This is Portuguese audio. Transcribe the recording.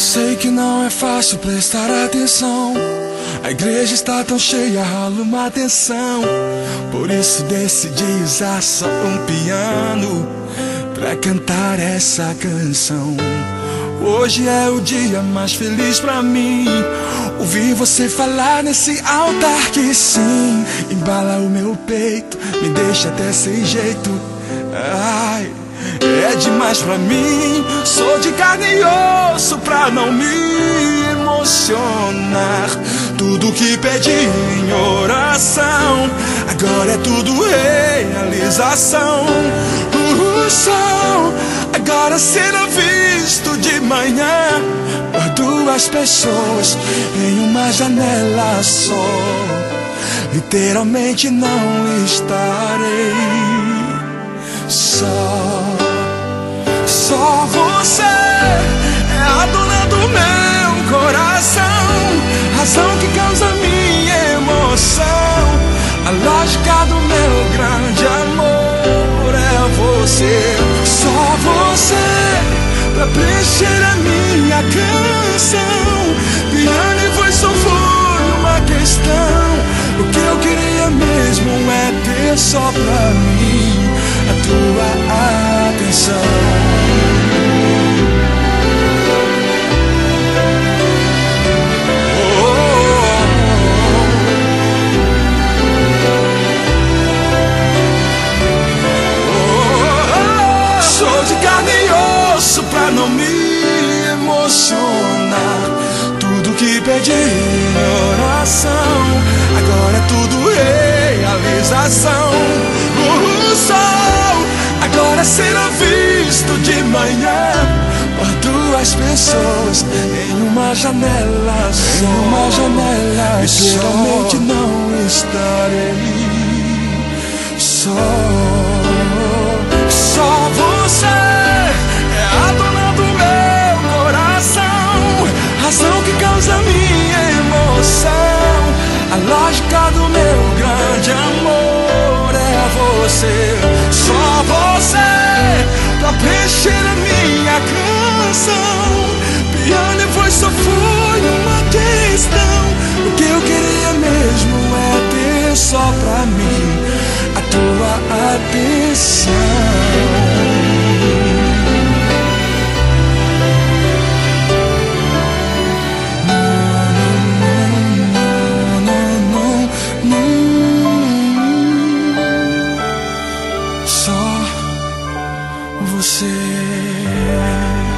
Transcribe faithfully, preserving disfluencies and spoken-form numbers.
Sei que não é fácil prestar atenção. A igreja está tão cheia, rola uma atenção. Por isso decidi usar só um piano pra cantar essa canção. Hoje é o dia mais feliz pra mim. Ouvir você falar nesse altar que sim, embala o meu peito, me deixa até sem jeito. Ai, é demais pra mim. Sou de carne e osso pra não me emocionar. Tudo que pedi em oração, agora é tudo realização. O sol agora será visto de manhã por duas pessoas em uma janela só. Literalmente não estarei só. Só você é a dona do meu coração, razão que causa minha emoção. A lógica do meu grande amor é você. Só você pra preencher a minha canção. Piano e voz só foi uma questão. O que eu queria mesmo é ter só pra mim a tua atenção. Pra não me emocionar, tudo que pedi em oração, agora é tudo realização. O sol agora será visto de manhã por duas pessoas em uma janela só. Em uma janela, literalmente não estarei só. Só você, razão que causa minha emoção. A lógica do meu grande amor é você. Só você pra preencher a minha canção. Piano e voz só foi uma questão. O que eu queria mesmo é ter só pra mim a tua atenção. Você